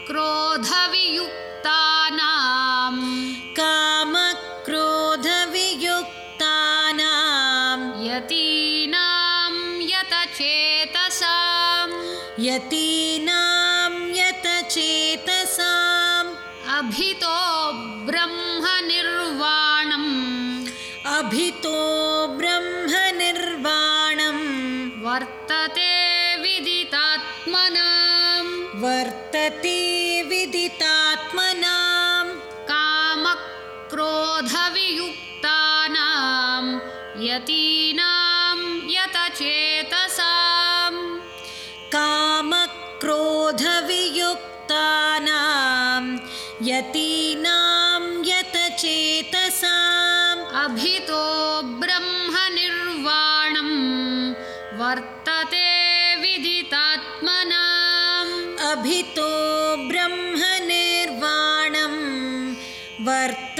कामक्रोधवियुक्तानां यतीनां यतचेतसाम् अभितो ब्रह्मनिर्वाणं वर्तते विदितात्मनां कामक्रोधवियुक्तानां यतीनां यतचेतसाम् अभितो ब्रह्मनिर्वाणं वर्तते विदितात्मनाम्